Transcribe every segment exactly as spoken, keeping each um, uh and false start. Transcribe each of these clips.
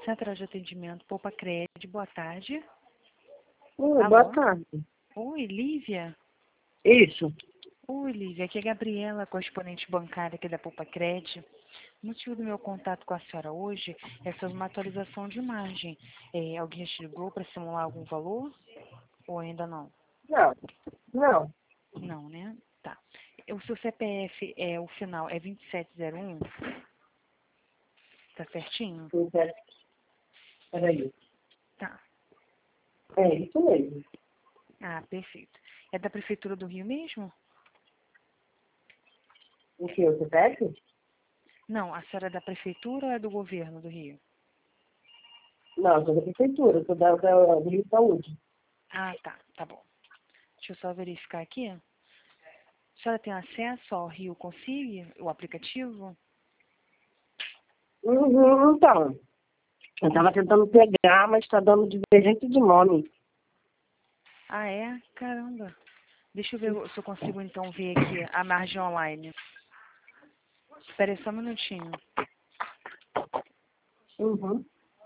Central de Atendimento Poupa Crédito, boa tarde. Oi, Alô? boa tarde. Oi, Lívia? Isso. Oi, Lívia, aqui é a Gabriela, correspondente bancária aqui da Poupa Crédito. O motivo do meu contato com a senhora hoje é sobre uma atualização de margem. É, alguém te ligou para simular algum valor? Ou ainda não? Não, não. Não, né? Tá. O seu C P F, é, o final é vinte e sete zero um? Tá certinho? Peraí. Tá. É isso mesmo. Ah, perfeito. É da Prefeitura do Rio mesmo? O que, o C P F? Não, a senhora é da Prefeitura ou é do Governo do Rio? Não, eu sou da prefeitura, sou da, da, do Rio de Saúde. Ah, tá. Tá bom. Deixa eu só verificar aqui. A senhora tem acesso ao Rio Consigue, o aplicativo? Uhum, então, eu tava tentando pegar, mas tá dando divergente de nome. Ah, é? Caramba. Deixa eu ver se eu consigo, então, ver aqui a margem online. Espera aí só um minutinho. Uhum.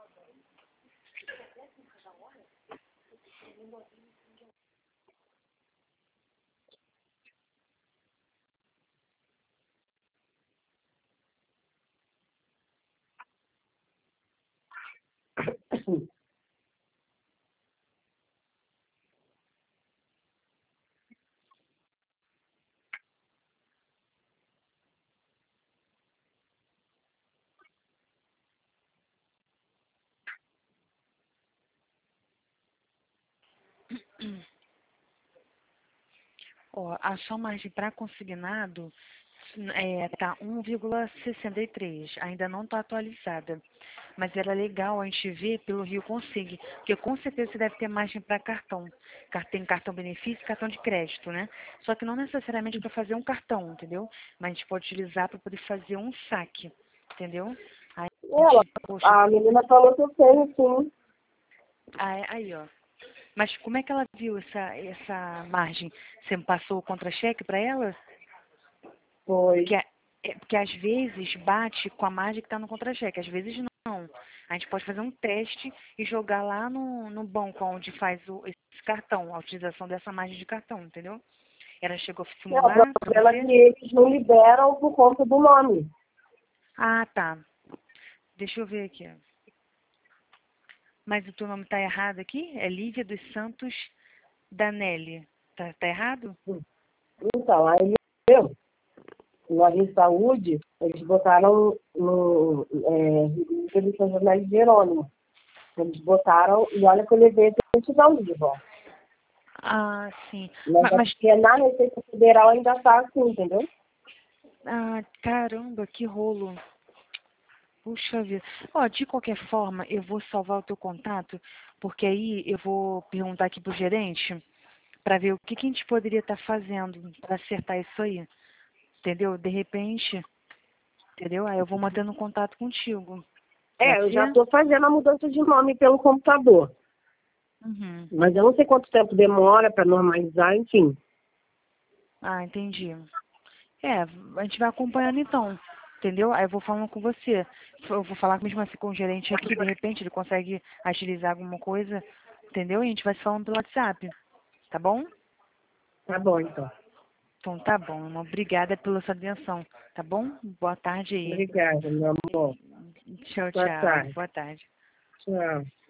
Ó, a sua margem para consignado está um vírgula sessenta e três. Ainda não está atualizada. Mas era legal a gente ver pelo Rio Consigue, porque com certeza você deve ter margem para cartão. Car- Tem cartão benefício e cartão de crédito, né? Só que não necessariamente para fazer um cartão, entendeu? Mas a gente pode utilizar para poder fazer um saque, entendeu? Aí, a Ela, gente, poxa, a menina falou que eu tenho, sim. aí, aí, ó. Mas como é que ela viu essa, essa margem? Você me passou o contra-cheque para ela? Foi. Porque, a- é, porque às vezes bate com a margem que está no contra-cheque, às vezes não. A gente pode fazer um teste e jogar lá no, no banco onde faz o, esse cartão, a utilização dessa margem de cartão, entendeu? Ela chegou a É, o simular para problema é você? que eles não liberam por conta do nome. Ah, tá. Deixa eu ver aqui. Mas o teu nome tá errado aqui? É Lívia dos Santos Danelli. Tá, tá errado? Então, aí eu, no Rio Saúde, eles botaram no é, Rio de São José de Jerônimo. Eles botaram, e olha que eu levei a certidão de volta. Ah, sim. Mas Ma- é Mas, porque na Receita Federal ainda está assim, entendeu? ah, caramba, que rolo. Puxa vida. Ó, de qualquer forma, eu vou salvar o teu contato, porque aí eu vou perguntar aqui pro gerente para ver o que, que a gente poderia estar fazendo para acertar isso aí. Entendeu? De repente, entendeu? Aí eu vou mantendo contato contigo. É, Pode eu já ser? estou fazendo a mudança de nome pelo computador. Uhum. Mas eu não sei quanto tempo demora para normalizar, enfim. Ah, entendi. É, a gente vai acompanhando então, entendeu? Aí eu vou falando com você. Eu vou falar mesmo assim com o gerente aqui, de repente ele consegue agilizar alguma coisa, entendeu? E a gente vai se falando pelo WhatsApp, tá bom? Tá bom, então. Então tá bom, irmão. Obrigada pela sua atenção, tá bom? Boa tarde aí. Obrigada, meu amor. Tchau, Boa tchau. tarde. Boa tarde. Tchau.